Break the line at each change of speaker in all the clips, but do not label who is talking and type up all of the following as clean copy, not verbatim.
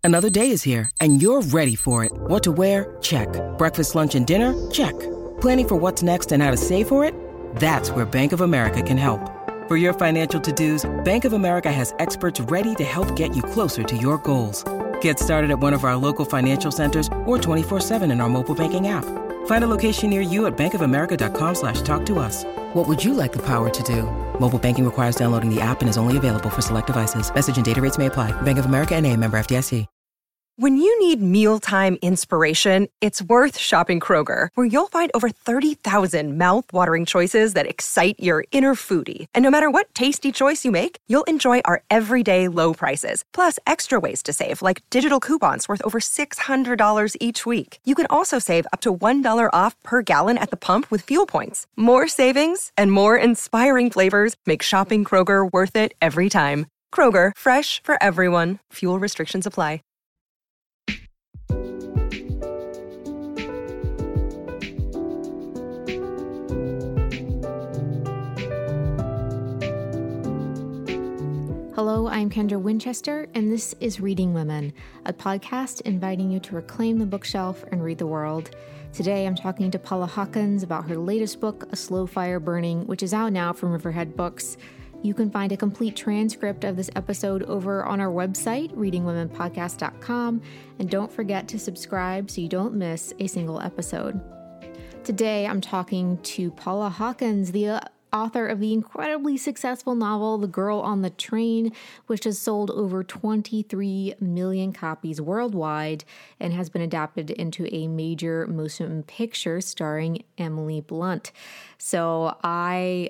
Another day is here, and you're ready for it. What to wear? Check. Breakfast, lunch, and dinner? Check. Planning for what's next and how to save for it? That's where Bank of America can help. For your financial to-dos, Bank of America has experts ready to help get you closer to your goals. Get started at one of our local financial centers or 24/7 in our mobile banking app. Find a location near you at bankofamerica.com/talktous. What would you like the power to do? Mobile banking requires downloading the app and is only available for select devices. Message and data rates may apply. Bank of America N.A., member FDIC.
When you need mealtime inspiration, it's worth shopping Kroger, where you'll find over 30,000 mouth-watering choices that excite your inner foodie. And no matter what tasty choice you make, you'll enjoy our everyday low prices, plus extra ways to save, like digital coupons worth over $600 each week. You can also save up to $1 off per gallon at the pump with fuel points. More savings and more inspiring flavors make shopping Kroger worth it every time. Kroger, fresh for everyone. Fuel restrictions apply.
Hello, I'm Kendra Winchester, and this is Reading Women, a podcast inviting you to reclaim the bookshelf and read the world. Today, I'm talking to Paula Hawkins about her latest book, A Slow Fire Burning, which is out now from Riverhead Books. You can find a complete transcript of this episode over on our website, readingwomenpodcast.com, and don't forget to subscribe so you don't miss a single episode. Today, I'm talking to Paula Hawkins, the author of the incredibly successful novel, The Girl on the Train, which has sold over 23 million copies worldwide and has been adapted into a major motion picture starring Emily Blunt. So I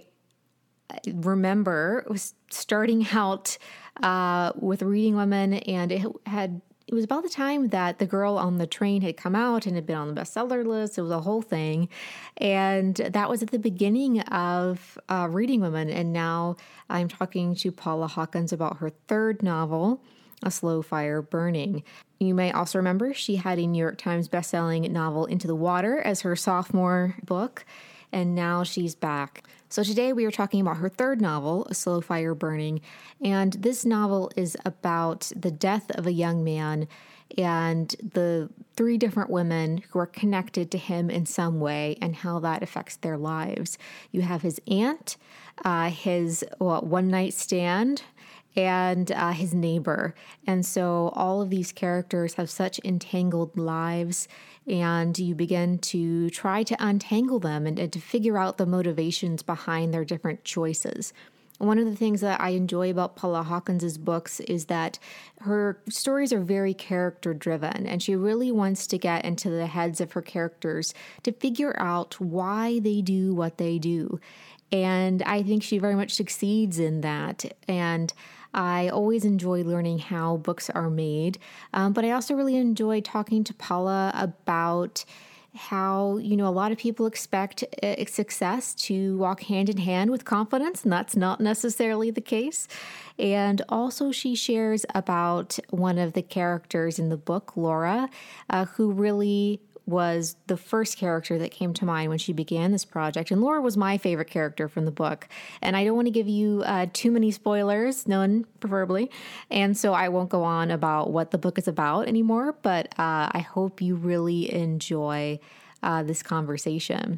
remember starting out with Reading Women, and it was about the time that The Girl on the Train had come out and had been on the bestseller list. It was a whole thing. And that was at the beginning of Reading Women. And now I'm talking to Paula Hawkins about her third novel, A Slow Fire Burning. You may also remember she had a New York Times bestselling novel, Into the Water, as her sophomore book. And now she's back. So today we are talking about her third novel, A Slow Fire Burning, and this novel is about the death of a young man and the three different women who are connected to him in some way and how that affects their lives. You have his aunt, his one-night stand, and his neighbor. And so all of these characters have such entangled lives, and you begin to try to untangle them and to figure out the motivations behind their different choices. One of the things that I enjoy about Paula Hawkins' books is that her stories are very character-driven, and she really wants to get into the heads of her characters to figure out why they do what they do. And I think she very much succeeds in that. And I always enjoy learning how books are made, but I also really enjoy talking to Paula about how, a lot of people expect success to walk hand in hand with confidence, and that's not necessarily the case. And also she shares about one of the characters in the book, Laura, who really was the first character that came to mind when she began this project. And Laura was my favorite character from the book. And I don't want to give you too many spoilers, none preferably. And so I won't go on about what the book is about anymore, but I hope you really enjoy this conversation.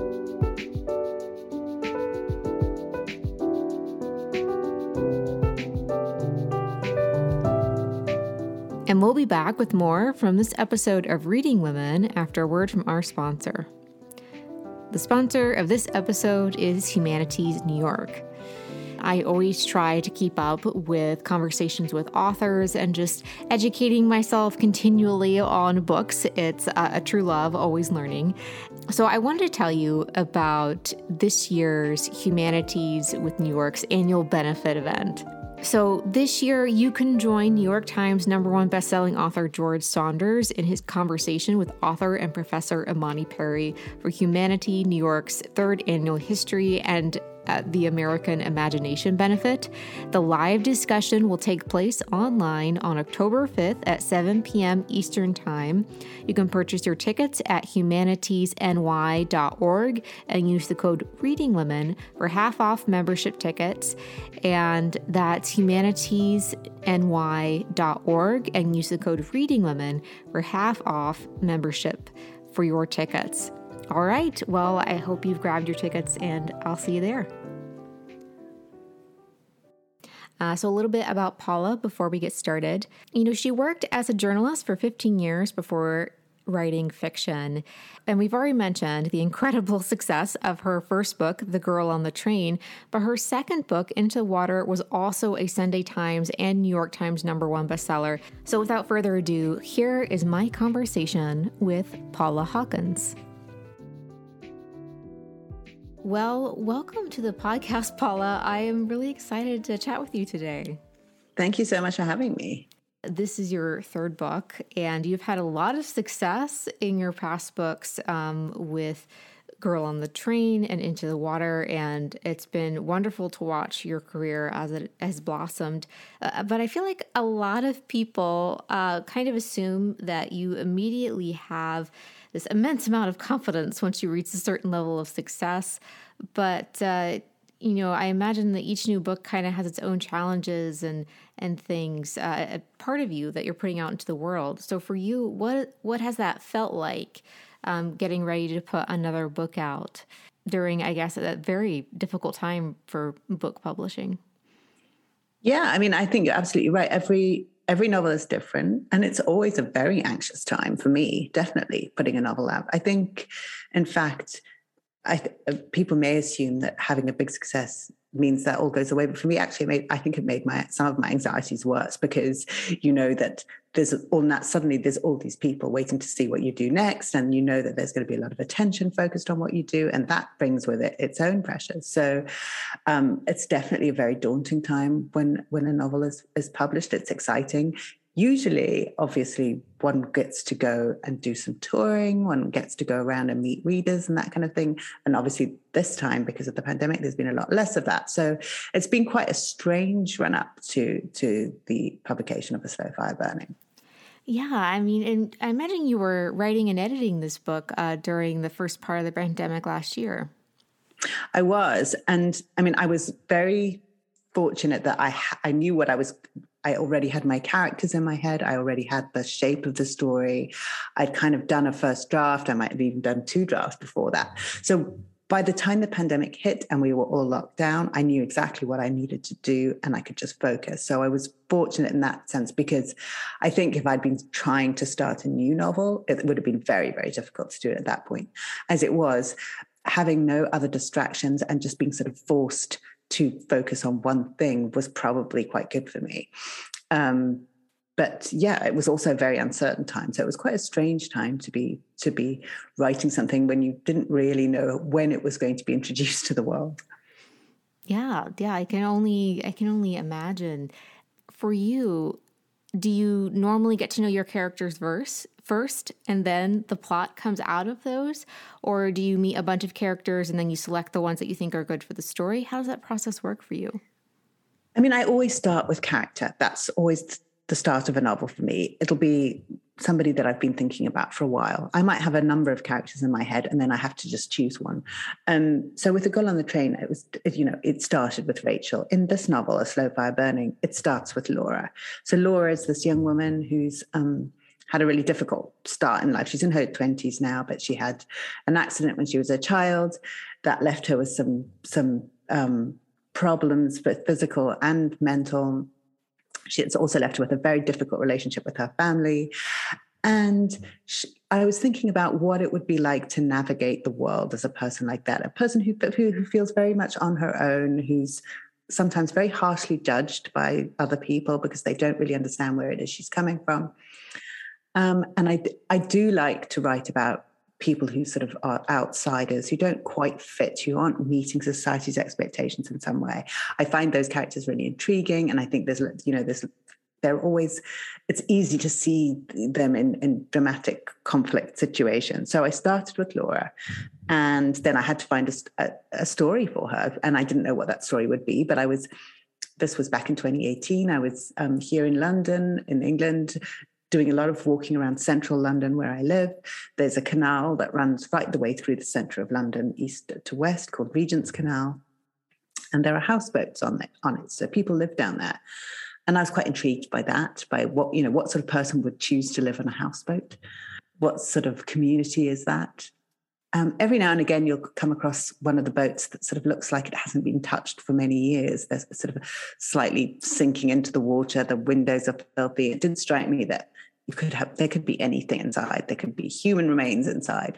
And we'll be back with more from this episode of Reading Women after a word from our sponsor. The sponsor of this episode is Humanities New York. I always try to keep up with conversations with authors and just educating myself continually on books. It's a true love, always learning. So I wanted to tell you about this year's Humanities with New York's annual benefit event. So this year, you can join New York Times #1 bestselling author George Saunders in his conversation with author and professor Imani Perry for Humanity New York's third annual History and at the American Imagination Benefit. The live discussion will take place online on October 5th at 7 p.m. Eastern Time. You can purchase your tickets at humanitiesny.org and use the code READINGWOMEN for half off membership tickets. And that's humanitiesny.org and use the code READINGWOMEN for half off membership for your tickets. All right. Well, I hope you've grabbed your tickets and I'll see you there. So a little bit about Paula before we get started. She worked as a journalist for 15 years before writing fiction. And we've already mentioned the incredible success of her first book, The Girl on the Train, but her second book, Into the Water, was also a Sunday Times and New York Times #1 bestseller. So without further ado, here is my conversation with Paula Hawkins. Well, welcome to the podcast, Paula. I am really excited to chat with you today.
Thank you so much for having me.
This is your third book, and you've had a lot of success in your past books with Girl on the Train and Into the Water, and it's been wonderful to watch your career as it has blossomed. But I feel like a lot of people kind of assume that you immediately have this immense amount of confidence once you reach a certain level of success. But, I imagine that each new book kind of has its own challenges and things, a part of you that you're putting out into the world. So for you, what has that felt like getting ready to put another book out during, I guess, a very difficult time for book publishing?
Yeah, I think you're absolutely right. Every novel is different, and it's always a very anxious time for me, definitely, putting a novel out. I think, in fact, people may assume that having a big success means that all goes away. But for me, actually, I think it made some of my anxieties worse, because that there's all these people waiting to see what you do next. And that there's going to be a lot of attention focused on what you do. And that brings with it its own pressures. So it's definitely a very daunting time when a novel is published. It's exciting. Usually, obviously, one gets to go and do some touring, one gets to go around and meet readers and that kind of thing. And obviously this time, because of the pandemic, there's been a lot less of that. So it's been quite a strange run up to the publication of A Slow Fire Burning.
Yeah, and I imagine you were writing and editing this book during the first part of the pandemic last year.
I was. And I was very fortunate that I knew what I already had my characters in my head. I already had the shape of the story. I'd kind of done a first draft. I might have even done 2 drafts before that. So by the time the pandemic hit and we were all locked down, I knew exactly what I needed to do and I could just focus. So I was fortunate in that sense, because I think if I'd been trying to start a new novel, it would have been very, very difficult to do it at that point. As it was, having no other distractions and just being sort of forced to focus on one thing was probably quite good for me. But yeah, it was also a very uncertain time. So it was quite a strange time to be writing something when you didn't really know when it was going to be introduced to the world.
Yeah. I can only imagine. For you, do you normally get to know your characters first and then the plot comes out of those? Or do you meet a bunch of characters and then you select the ones that you think are good for the story? How does that process work for you?
I always start with character. That's always the start of a novel for me. It'll be somebody that I've been thinking about for a while. I might have a number of characters in my head and then I have to just choose one. So with The Girl on the Train, it started with Rachel. In this novel, A Slow Fire Burning, it starts with Laura. So Laura is this young woman who's had a really difficult start in life. She's in her 20s now, but she had an accident when she was a child that left her with some problems, both physical and mental. It's also left her with a very difficult relationship with her family. And I was thinking about what it would be like to navigate the world as a person like that, a person who feels very much on her own, who's sometimes very harshly judged by other people because they don't really understand where it is she's coming from. And I do like to write about people who sort of are outsiders, who don't quite fit, who aren't meeting society's expectations in some way. I find those characters really intriguing, and I think there's it's easy to see them in dramatic conflict situations. So I started with Laura, and then I had to find a story for her. And I didn't know what that story would be, but this was back in 2018. I was here in London, in England, doing a lot of walking around central London where I live. There's a canal that runs right the way through the centre of London, east to west, called Regent's Canal. And there are houseboats on it. So people live down there. And I was quite intrigued by that, by what sort of person would choose to live on a houseboat? What sort of community is that? Every now and again, you'll come across one of the boats that sort of looks like it hasn't been touched for many years. There's sort of slightly sinking into the water. The windows are filthy. It didn't strike me that there could be anything inside. There could be human remains inside.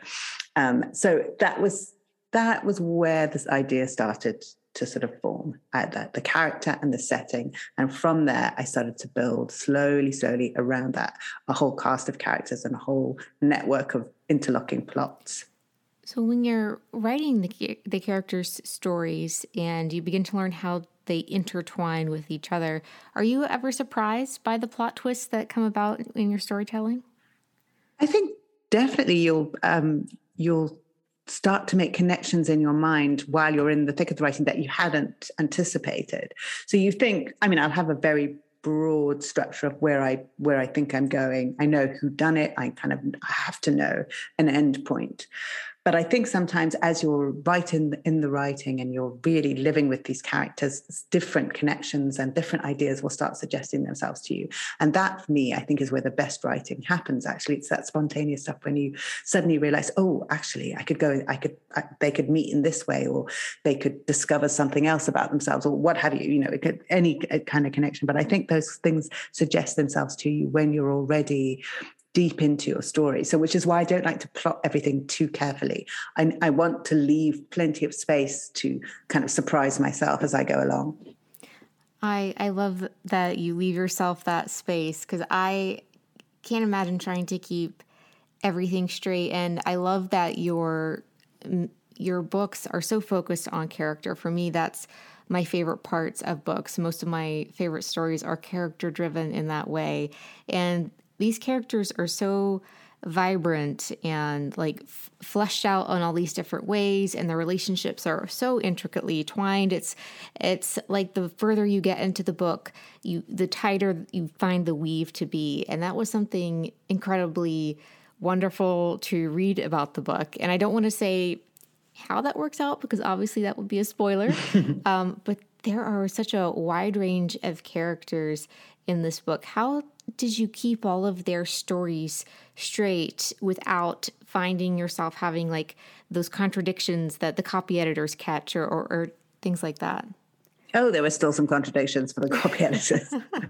So that was where this idea started to sort of form, the character and the setting. And from there, I started to build slowly around that, a whole cast of characters and a whole network of interlocking plots.
So when you're writing the characters' stories and you begin to learn how they intertwine with each other, are you ever surprised by the plot twists that come about in your storytelling?
I think definitely you'll start to make connections in your mind while you're in the thick of the writing that you hadn't anticipated. So you think, I'll have a very broad structure of where I think I'm going. I know who done it. I have to know an end point. But I think sometimes as you're right in the writing and you're really living with these characters, different connections and different ideas will start suggesting themselves to you. And that, for me, I think is where the best writing happens, actually. It's that spontaneous stuff when you suddenly realize, oh, actually, they could meet in this way, or they could discover something else about themselves, or what have you, it could any kind of connection. But I think those things suggest themselves to you when you're already deep into your story. So which is why I don't like to plot everything too carefully. I want to leave plenty of space to kind of surprise myself as I go along.
I love that you leave yourself that space, because I can't imagine trying to keep everything straight. And I love that your books are so focused on character. For me, that's my favorite parts of books. Most of my favorite stories are character driven in that way. And these characters are so vibrant and fleshed out on all these different ways, and the relationships are so intricately twined. It's like the further you get into the book, the tighter you find the weave to be. And that was something incredibly wonderful to read about the book. And I don't want to say how that works out, because obviously that would be a spoiler. But there are such a wide range of characters in this book. How did you keep all of their stories straight without finding yourself having those contradictions that the copy editors catch or things like that?
Oh, there were still some contradictions for the copy editors.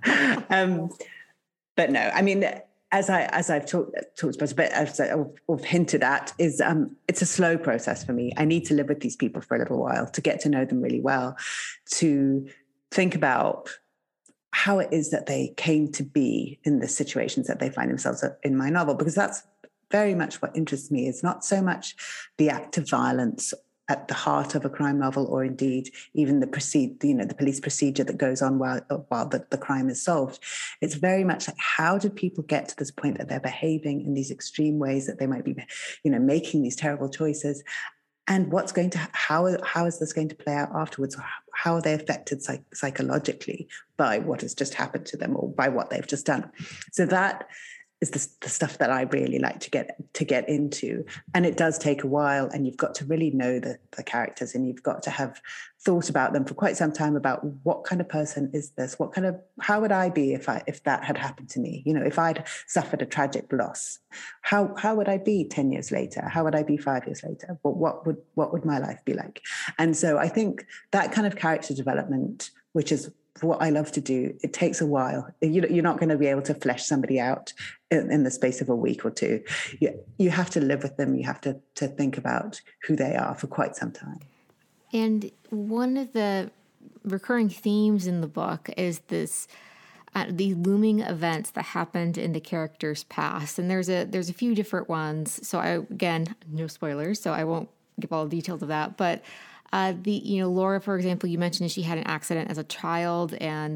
But no, as I've talked about a bit, as I've hinted at, is it's a slow process for me. I need to live with these people for a little while to get to know them really well, to think about how it is that they came to be in the situations that they find themselves in my novel, because that's very much what interests me. It's not so much the act of violence at the heart of a crime novel, or indeed even the police procedure that goes on while the crime is solved. It's very much like, how did people get to this point that they're behaving in these extreme ways, that they might be, making these terrible choices, and how is this going to play out afterwards? How are they affected psychologically by what has just happened to them, or by what they've just done? So that is the stuff that I really like to get into. And it does take a while, and you've got to really know the characters, and you've got to have thought about them for quite some time, about what kind of person is this? How would I be if that had happened to me? If I'd suffered a tragic loss, how would I be 10 years later? How would I be 5 years later? What would my life be like? And so I think that kind of character development, which is what I love to do, it takes a while. You're not going to be able to flesh somebody out in the space of a week or two. You have to live with them. You have to think about who they are for quite some time.
And one of the recurring themes in the book is this these looming events that happened in the character's past. And there's a few different ones. So again, no spoilers, so I won't give all the details of that. But Laura, for example, you mentioned she had an accident as a child, and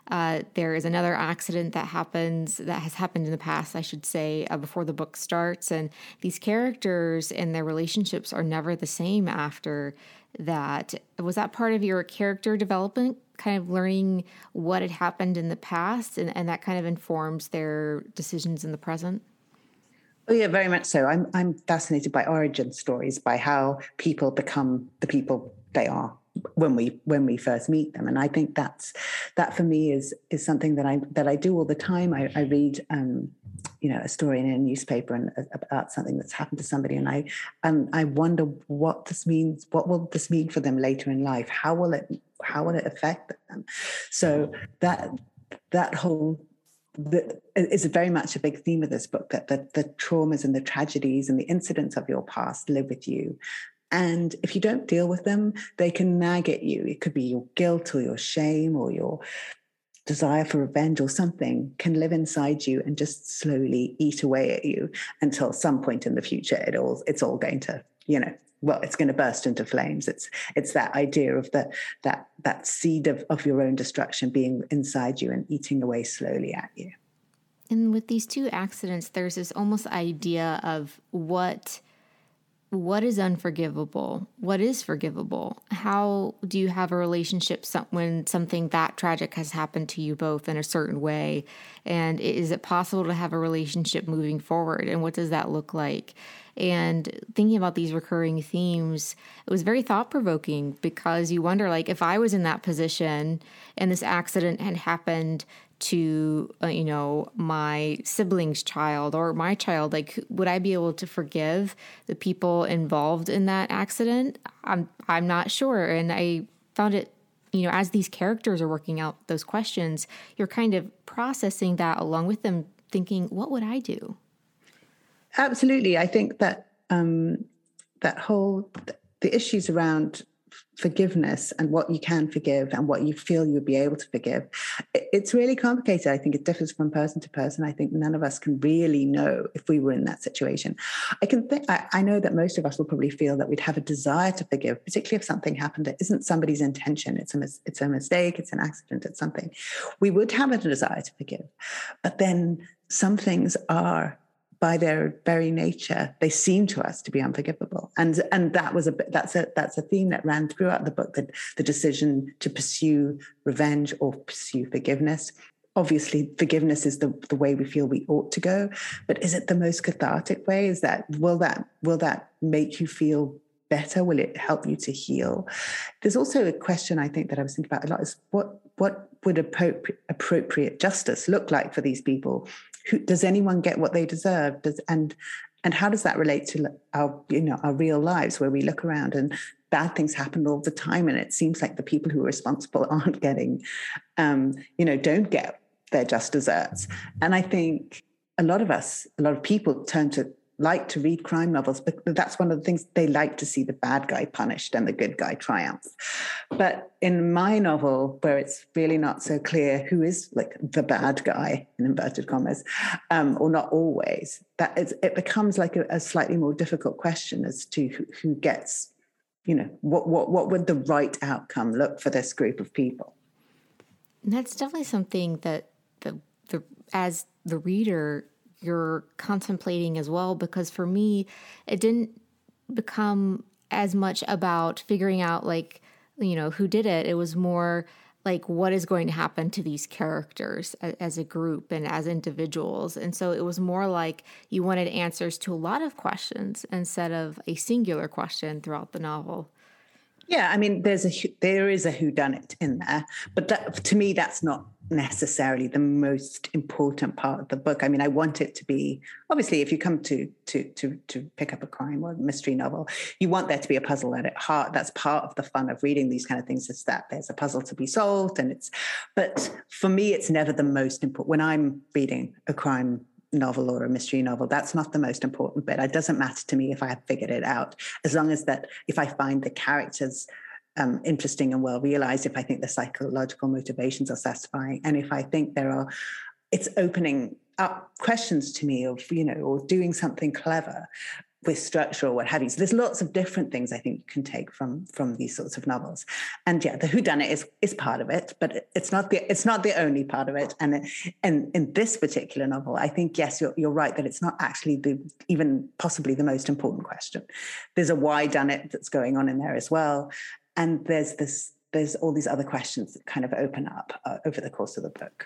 There is another accident that has happened in the past, I should say, before the book starts. And these characters and their relationships are never the same after that. Was that part of your character development, kind of learning what had happened in the past, and that kind of informs their decisions in the present?
Oh yeah, very much so. I'm fascinated by origin stories, by how people become the people they are when we first meet them, and I think that for me is something that I do all the time. I read a story in a newspaper and about something that's happened to somebody, and I wonder what this means. What will this mean for them later in life? How will it affect them? So that whole is very much a big theme of this book, that the traumas and the tragedies and the incidents of your past live with you. And if you don't deal with them, they can nag at you. It could be your guilt or your shame or your desire for revenge or something can live inside you and just slowly eat away at you until some point in the future, it's all going to, it's going to burst into flames. It's that idea of that seed of your own destruction being inside you and eating away slowly at you.
And with these two accidents, there's this almost idea of what is unforgivable, what is forgivable. How do you have a relationship when something that tragic has happened to you both in a certain way? And is it possible to have a relationship moving forward? And what does that look like? And thinking about these recurring themes, it was very thought-provoking, because you wonder, like, if I was in that position and this accident had happened to, my sibling's child or my child, like, would I be able to forgive the people involved in that accident? I'm not sure. And I found it, as these characters are working out those questions, you're kind of processing that along with them, thinking, what would I do?
Absolutely. I think that the issues around forgiveness and what you can forgive and what you feel you'll be able to forgive, it's really complicated. I think it differs from person to person. I think none of us can really know if we were in that situation. I know that most of us will probably feel that we'd have a desire to forgive, particularly if something happened that isn't somebody's intention. It's a mistake, it's an accident, it's something. We would have a desire to forgive. But then some things are, by their very nature, they seem to us to be unforgivable, and that's a theme that ran throughout the book. That the decision to pursue revenge or pursue forgiveness. Obviously, forgiveness is the way we feel we ought to go, but is it the most cathartic way? Will that make you feel better? Will it help you to heal? There's also a question I think that I was thinking about a lot: is what would appropriate justice look like for these people? Does anyone get what they deserve? And how does that relate to our real lives, where we look around and bad things happen all the time, and it seems like the people who are responsible aren't getting, don't get their just desserts. And I think a lot of people like to read crime novels, but that's one of the things they like to see: the bad guy punished and the good guy triumph. But in my novel, where it's really not so clear who is like the bad guy in inverted commas, or not always, it becomes like a slightly more difficult question as to who gets, what would the right outcome look for this group of people.
And that's definitely something that as the reader, you're contemplating as well, because for me, it didn't become as much about figuring out who did it. It was more like, what is going to happen to these characters as a group and as individuals. And so it was more like you wanted answers to a lot of questions instead of a singular question throughout the novel.
Yeah, I mean, there is a whodunit in there, but to me, that's not necessarily the most important part of the book. I mean, I want it to be, obviously, if you come to pick up a crime or a mystery novel, you want there to be a puzzle at heart. That's part of the fun of reading these kind of things, is that there's a puzzle to be solved, but for me, it's never the most important. When I'm reading a crime novel or a mystery novel, that's not the most important bit. It doesn't matter to me if I have figured it out, as long as that if I find the characters interesting and well realized, if I think the psychological motivations are satisfying, and if I think it's opening up questions to me of, or doing something clever, with structure or what have you. So there's lots of different things I think you can take from these sorts of novels. And yeah, the whodunit is part of it, but it's not the only part of it. And in this particular novel, I think, yes, you're right that it's not actually even possibly the most important question. There's a why done it that's going on in there as well. And there's all these other questions that kind of open up over the course of the book.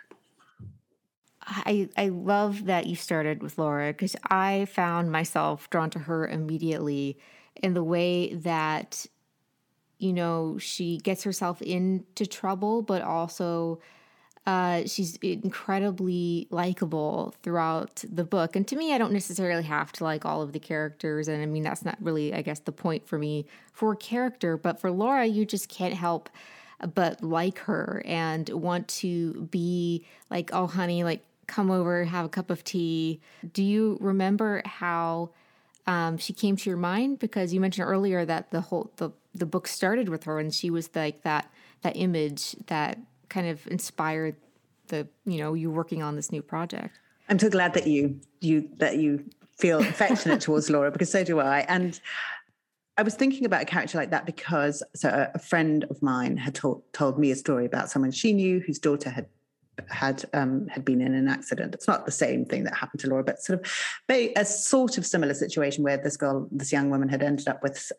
I love that you started with Laura, because I found myself drawn to her immediately in the way that, you know, she gets herself into trouble, but also she's incredibly likable throughout the book. And to me, I don't necessarily have to like all of the characters. And I mean, that's not really, I guess, the point for me for a character. But for Laura, you just can't help but like her and want to be like, oh, honey, like, come over, have a cup of tea. Do you remember how she came to your mind? Because you mentioned earlier that the book started with her, and she was like that image that kind of inspired you working on this new project.
I'm so glad that you feel affectionate towards Laura, because so do I. And I was thinking about a character like that because a friend of mine had told me a story about someone she knew whose daughter had been in an accident. It's not the same thing that happened to Laura, but a sort of similar situation where this young woman had ended up with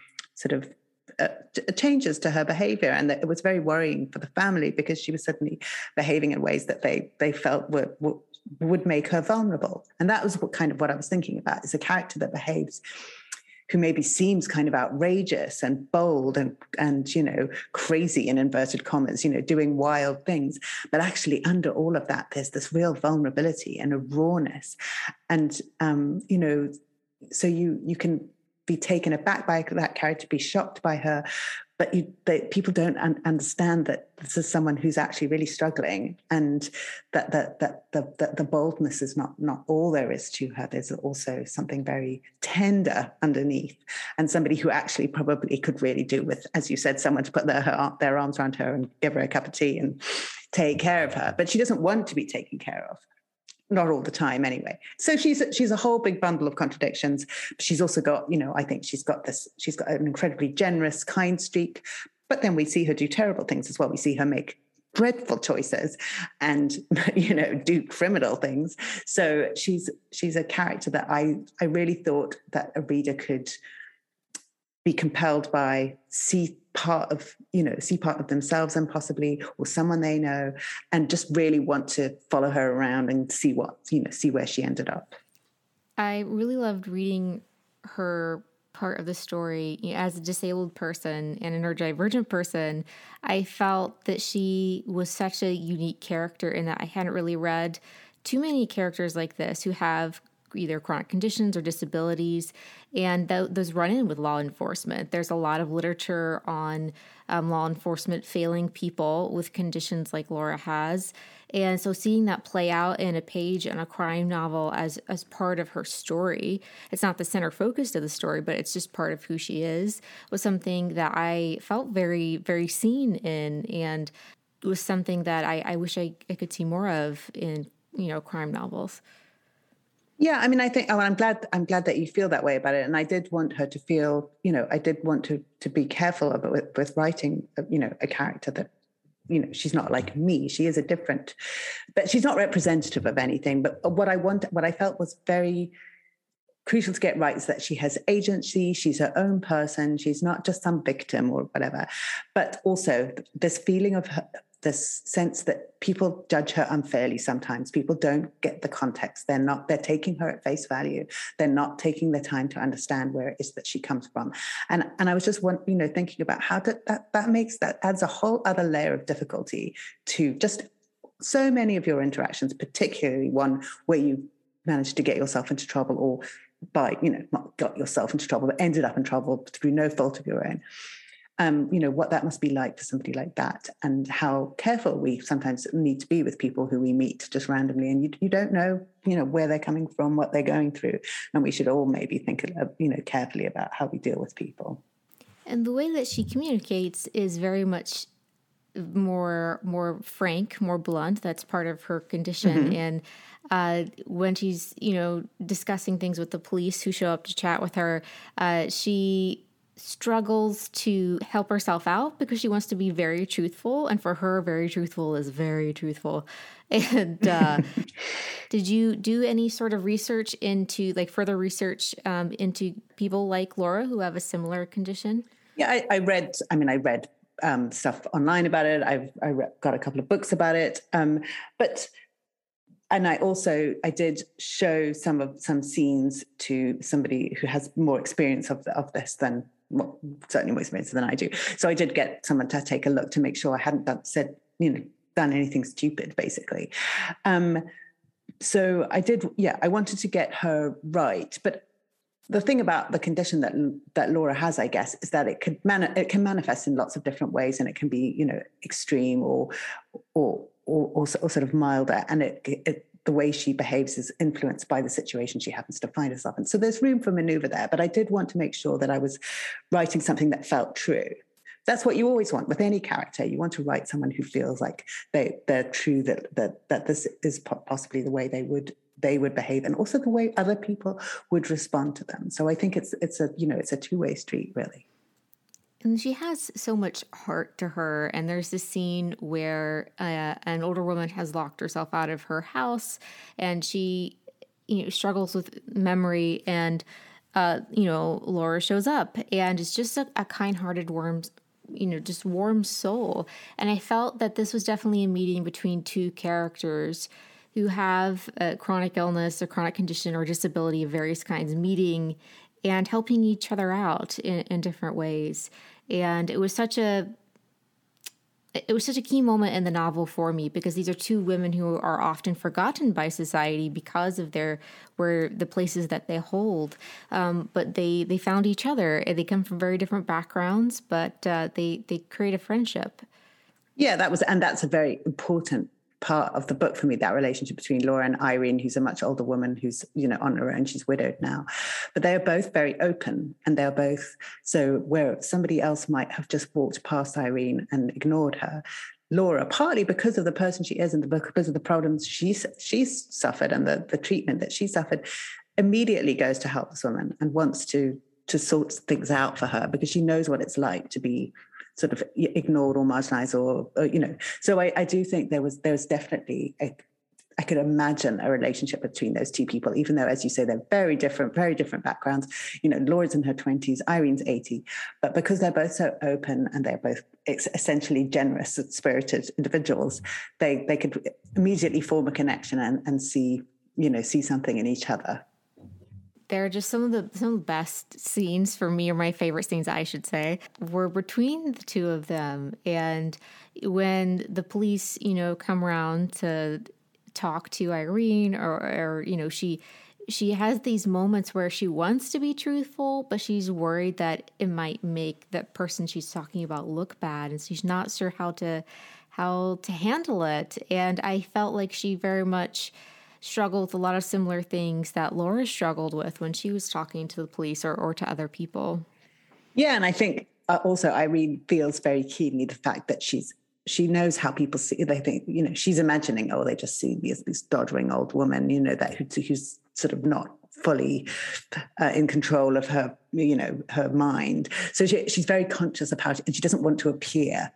changes to her behavior, and that it was very worrying for the family because she was suddenly behaving in ways that they felt would make her vulnerable. And that was what I was thinking about, is a character that behaves, who maybe seems kind of outrageous and bold and crazy in inverted commas, doing wild things. But actually under all of that, there's this real vulnerability and a rawness. And, so you can be taken aback by that character, be shocked by her, but people don't understand that this is someone who's actually really struggling, and that the boldness is not all there is to her. There's also something very tender underneath, and somebody who actually probably could really do with, as you said, someone to put their arms around her and give her a cup of tea and take care of her. But she doesn't want to be taken care of. Not all the time anyway. So she's a whole big bundle of contradictions. She's also got, I think she's got an incredibly generous, kind streak, but then we see her do terrible things as well. We see her make dreadful choices and, do criminal things. So she's a character that I really thought that a reader could be compelled by, see part of themselves and possibly, or someone they know, and just really want to follow her around and see where she ended up.
I really loved reading her part of the story. As a disabled person and a neurodivergent person, I felt that she was such a unique character in that I hadn't really read too many characters like this who have either chronic conditions or disabilities, and those run in with law enforcement. There's a lot of literature on law enforcement failing people with conditions like Laura has. And so seeing that play out in a page in a crime novel as part of her story, it's not the center focus of the story, but it's just part of who she is, was something that I felt very, very seen in, and was something that I wish I could see more of in, crime novels.
Yeah, I mean, I think, I'm glad that you feel that way about it. And I did want her to feel, I did want to be careful about with writing, a character that, she's not like me. She is but she's not representative of anything. But what I felt was very crucial to get right is that she has agency. She's her own person. She's not just some victim or whatever, but also this feeling of her, this sense that people judge her unfairly sometimes. People don't get the context. They're taking her at face value. They're not taking the time to understand where it is that she comes from. And I was just thinking about how that adds a whole other layer of difficulty to just so many of your interactions, particularly one where you managed to get yourself into trouble, or by, not got yourself into trouble, but ended up in trouble through no fault of your own. What that must be like for somebody like that, and how careful we sometimes need to be with people who we meet just randomly, and you don't know, where they're coming from, what they're going through, and we should all maybe think, carefully about how we deal with people.
And the way that she communicates is very much more frank, more blunt. That's part of her condition. And when she's, discussing things with the police who show up to chat with her, she struggles to help herself out because she wants to be very truthful. And for her, very truthful is very truthful. And did you do any sort of research into, further research into people like Laura who have a similar condition?
Yeah, I read stuff online about it. Got a couple of books about it. And I did show some scenes to somebody who has more experience of this than, well, certainly more experience than I do. So I did get someone to take a look to make sure I hadn't done anything stupid, basically. So I did, I wanted to get her right. But the thing about the condition that Laura has, I guess, is that it can manifest in lots of different ways, and it can be, extreme or sort of milder, and the way she behaves is influenced by the situation she happens to find herself in. So there's room for maneuver there, but I did want to make sure that I was writing something that felt true. That's what you always want with any character. You want to write someone who feels like they're true, that this is possibly the way they would behave, and also the way other people would respond to them. So I think it's a two-way street, really.
And she has so much heart to her. And there's this scene where an older woman has locked herself out of her house, and she, struggles with memory. And, Laura shows up, and it's just a kind-hearted, warm soul. And I felt that this was definitely a meeting between two characters who have a chronic illness, a chronic condition, or disability of various kinds, meeting and helping each other out in different ways. And it was such a key moment in the novel for me, because these are two women who are often forgotten by society because of the places that they hold. But they found each other. They come from very different backgrounds, but they create a friendship.
Yeah, that's a very important part of the book for me, that relationship between Laura and Irene, who's a much older woman who's, on her own. She's widowed now. But they are both very open, and they're both, so where somebody else might have just walked past Irene and ignored her, Laura, partly because of the person she is and because of the problems she's suffered and the treatment that she suffered, immediately goes to help this woman and wants to sort things out for her, because she knows what it's like to be sort of ignored or marginalized or So I do think there was definitely I could imagine a relationship between those two people, even though, as you say, they're very different backgrounds. Laura's in her 20s, Irene's 80, but because they're both so open and they're both essentially generous, spirited individuals, they could immediately form a connection and see something in each other.
They're just some of the best scenes for me, or my favorite scenes, I should say, were between the two of them. And when the police, come around to talk to Irene, or she has these moments where she wants to be truthful, but she's worried that it might make that person she's talking about look bad, and she's not sure how to handle it. And I felt like she very much struggled with a lot of similar things that Laura struggled with when she was talking to the police or to other people. Yeah,
and I think also Irene feels very keenly the fact that she knows how people see. They think, she's imagining, they just see this doddering old woman, who's sort of not fully in control of her, her mind. So she's very conscious about it, and she doesn't want to appear,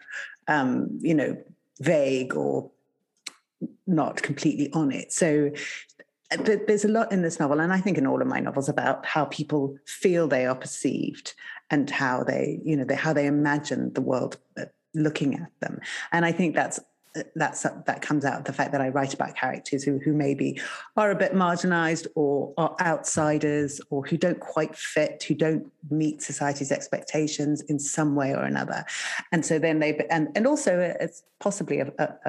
vague or not completely on it. So there's a lot in this novel, and I think in all of my novels, about how people feel they are perceived and how they imagine the world looking at them. And I think that comes out of the fact that I write about characters who maybe are a bit marginalized or are outsiders, or who don't quite fit, who don't meet society's expectations in some way or another. And so then and also it's possibly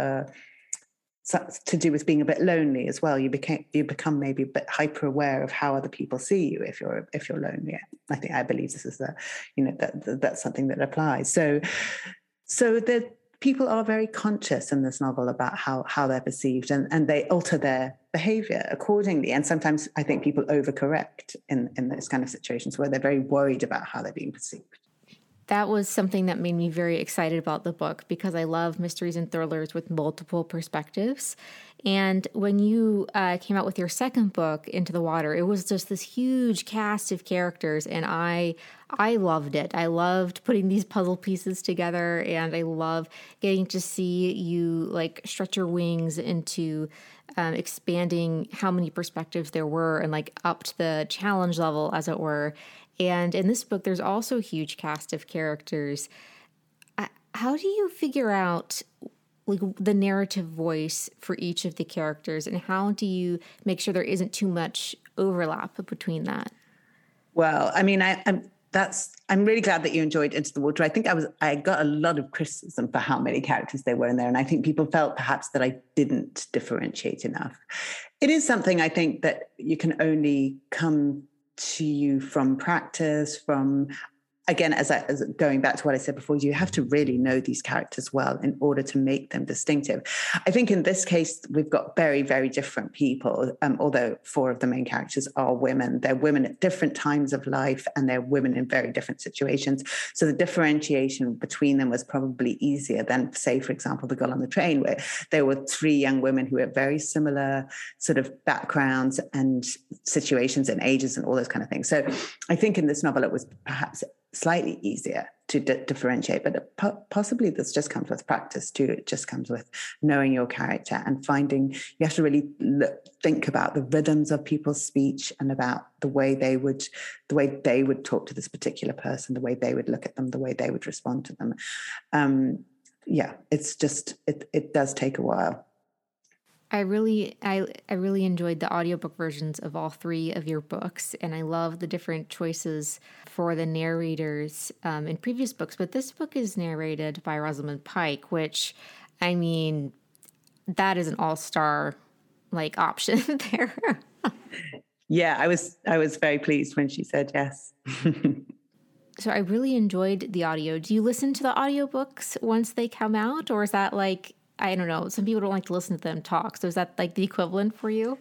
to do with being a bit lonely as well. You become maybe a bit hyper aware of how other people see you if you're lonely. I believe this is that's something that applies. So the people are very conscious in this novel about how they're perceived, and they alter their behavior accordingly. And sometimes I think people overcorrect in those kind of situations where they're very worried about how they're being perceived.
that was something that made me very excited about the book because I love mysteries and thrillers with multiple perspectives. And when you came out with your second book, Into the Water, it was just this huge cast of characters, and I loved it. I loved putting these puzzle pieces together, and I love getting to see you like stretch your wings into expanding how many perspectives there were and like upped the challenge level, as it were. And in this book, there's also a huge cast of characters. How do you figure out like the narrative voice for each of the characters, and how do you make sure there isn't too much overlap between that?
Well, I mean, I'm really glad that you enjoyed Into the Water. I think I got a lot of criticism for how many characters there were in there, and I think people felt perhaps that I didn't differentiate enough. It is something I think that you can only come to you from practice, from, again, as going back to what I said before, you have to really know these characters well in order to make them distinctive. I think in this case, we've got very, very different people, although 4 of the main characters are women. They're women at different times of life, and they're women in very different situations. So the differentiation between them was probably easier than, say, for example, The Girl on the Train, where there were 3 young women who had very similar sort of backgrounds and situations and ages and all those kind of things. So I think in this novel, it was perhaps slightly easier to differentiate, but possibly this just comes with practice too. It just comes with knowing your character and finding, you have to really think about the rhythms of people's speech and about the way they would talk to this particular person, the way they would look at them, the way they would respond to them. It's just, it does take a while.
I really enjoyed the audiobook versions of all 3 of your books, and I love the different choices for the narrators in previous books. But this book is narrated by Rosamund Pike, which, I mean, that is an all-star like option there.
Yeah, I was very pleased when she said yes.
So I really enjoyed the audio. Do you listen to the audiobooks once they come out, or is that like, I don't know, some people don't like to listen to them talk. So is that like the equivalent for you?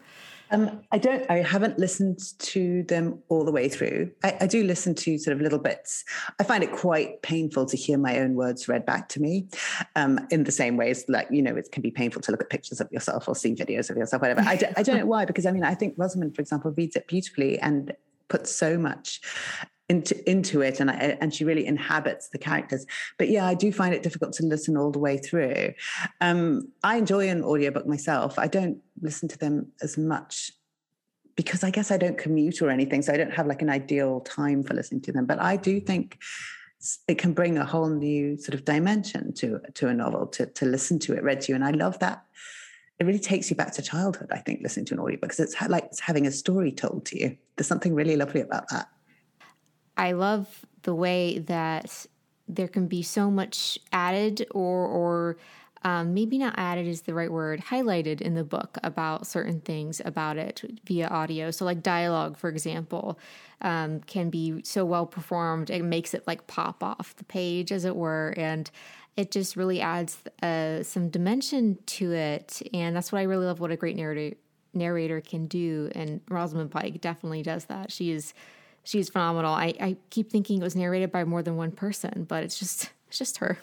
I haven't listened to them all the way through. I do listen to sort of little bits. I find it quite painful to hear my own words read back to me, in the same way as, like, you know, it can be painful to look at pictures of yourself or see videos of yourself, whatever. I don't know why, because I mean, I think Rosamund, for example, reads it beautifully and puts so much into it, and she really inhabits the characters. But yeah, I do find it difficult to listen all the way through. I enjoy an audiobook myself. I don't listen to them as much because I guess I don't commute or anything, so I don't have like an ideal time for listening to them. But I do think it can bring a whole new sort of dimension to a novel, to listen to it read to you. And I love that. It really takes you back to childhood, I think, listening to an audiobook, because it's like it's having a story told to you. There's something really lovely about that.
I love the way that there can be so much added or maybe not added is the right word, highlighted in the book about certain things about it via audio. So like dialogue, for example, can be so well performed. It makes it like pop off the page, as it were. And it just really adds some dimension to it. And that's what I really love, what a great narrator can do. And Rosamund Pike definitely does that. She's phenomenal. I keep thinking it was narrated by more than one person, but it's just her.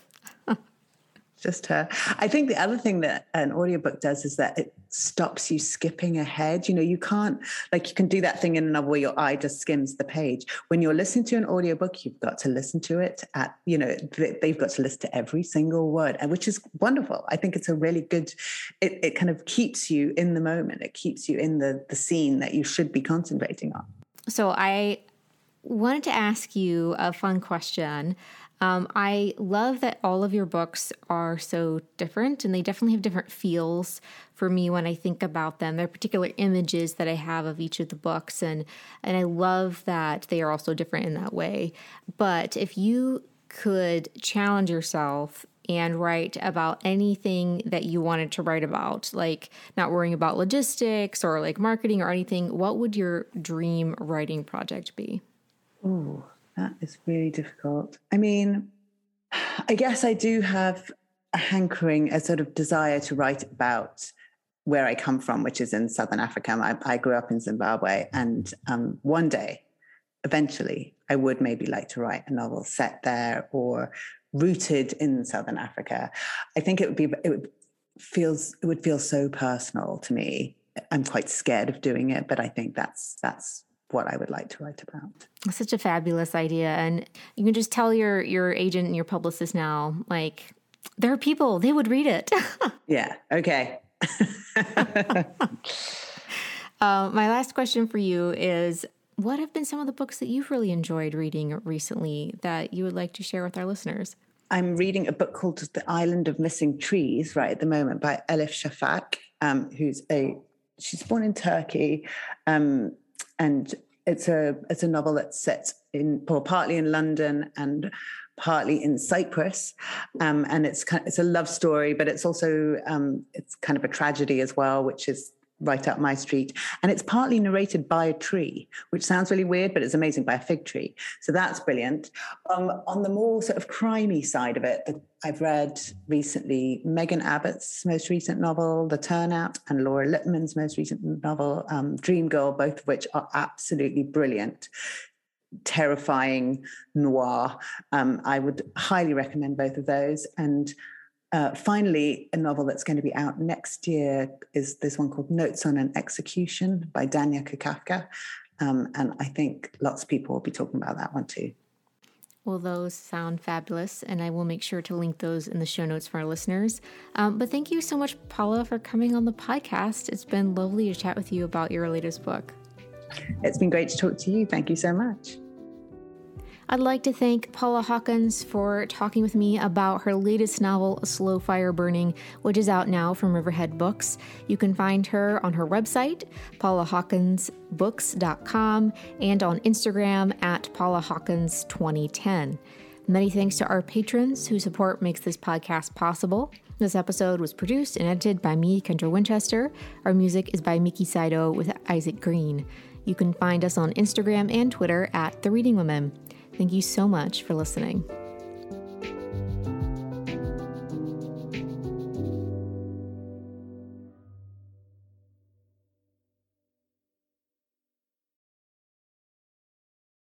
Just her. I think the other thing that an audiobook does is that it stops you skipping ahead. You know, you can't, like, you can do that thing in a novel where your eye just skims the page. When you're listening to an audiobook, you've got to listen to it at, you know, they've got to listen to every single word, which is wonderful. I think it's a really good, it kind of keeps you in the moment. It keeps you in the scene that you should be concentrating on.
So I wanted to ask you a fun question. I love that all of your books are so different, and they definitely have different feels for me when I think about them. There are particular images that I have of each of the books, and I love that they are also different in that way. But if you could challenge yourself and write about anything that you wanted to write about, like not worrying about logistics or like marketing or anything, what would your dream writing project be?
Oh, that is really difficult. I mean, I guess I do have a hankering, a sort of desire to write about where I come from, which is in Southern Africa. I grew up in Zimbabwe, and one day eventually I would maybe like to write a novel set there or rooted in Southern Africa. I think it would feel so personal to me. I'm quite scared of doing it, but I think that's what I would like to write about.
That's such a fabulous idea. And you can just tell your agent and your publicist now, like, there are people, they would read it.
Yeah. Okay.
My last question for you is, what have been some of the books that you've really enjoyed reading recently that you would like to share with our listeners?
I'm reading a book called The Island of Missing Trees right at the moment by Elif Shafak, she's born in Turkey, and it's a novel that's set partly in London and partly in Cyprus, and it's a love story, but it's also it's kind of a tragedy as well, which is right up my street. And it's partly narrated by a tree, which sounds really weird, but it's amazing, by a fig tree. So that's brilliant. On the more sort of crimey side of it, I've read recently Megan Abbott's most recent novel, The Turnout, and Laura Lippman's most recent novel, Dream Girl, both of which are absolutely brilliant, terrifying noir. I would highly recommend both of those. And finally, a novel that's going to be out next year is this one called Notes on an Execution by Dania Kafka. And I think lots of people will be talking about that one too.
Well, those sound fabulous, and I will make sure to link those in the show notes for our listeners. But thank you so much, Paula, for coming on the podcast. It's been lovely to chat with you about your latest book.
It's been great to talk to you. Thank you so much.
I'd like to thank Paula Hawkins for talking with me about her latest novel, A Slow Fire Burning, which is out now from Riverhead Books. You can find her on her website, paulahawkinsbooks.com, and on Instagram at paulahawkins2010. Many thanks to our patrons whose support makes this podcast possible. This episode was produced and edited by me, Kendra Winchester. Our music is by Miki Saito with Isaac Green. You can find us on Instagram and Twitter at The Reading Women. Thank you so much for listening.